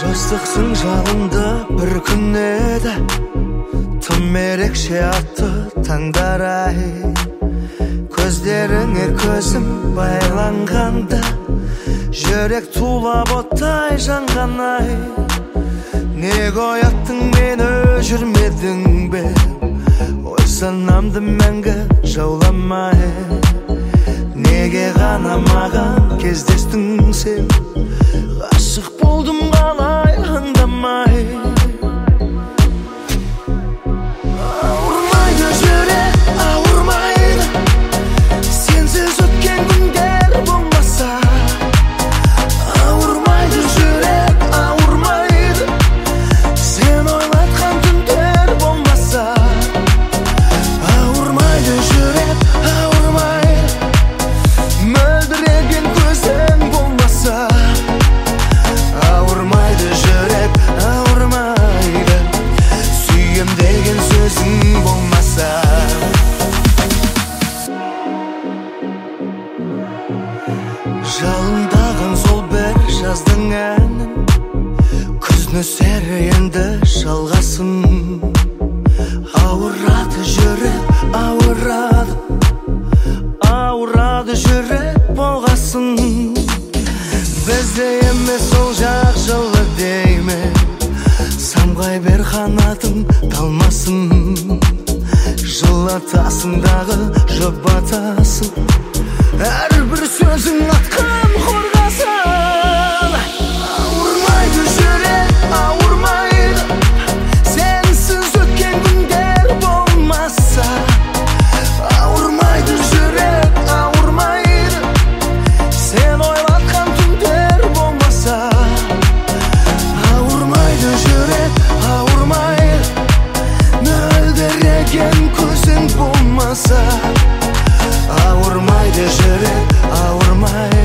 Жастықсың жанымда бір күн еді, тым ерекше атты таңдар ай. Көздеріңе көзім байланғанда, жүрек тулап оттай жанған ай. Неге ояттың мені, жүрмедің бе? Ой санамды мәңгі жауламай. Неге ғана маған кездестің сен? Ғашық болдым қалай аңдамай. Ауырмайды жүрек, ауырмайды, сенсіз өткен күндер болмаса. Ауырмайды жүрек, ауырмайды, сен ойлатқан түндер болмаса. Ауырмайды жүрек, ауырмайды, мөлдіреген көзің болмаса. Ауырмайды жүрек, ауырмайды, сүйем деген сөзің болмаса. Жалындаған сол бір жаздың әнін, күз нөсері енді жалғасын. Ауырады жүрек, ауырады, ауырады жүрек болғасын. Бізде емес ол жақ жылы дейме, самғай бер қанатың талмасын. Жылатасың дағы жұбатасың, әрбір сөзің атқан қорғасын. Ауырмайды жүрек, ауырмайды, сенсіз өткен күндер болмаса. Ауырмайды жүрек, ауырмайды, сен ойлатқан түндер болмаса. Ауырмайды жүрек, ауырмайды, мөлдіреген көзің болмаса. Ауырмайды жүрек, ауырмайды.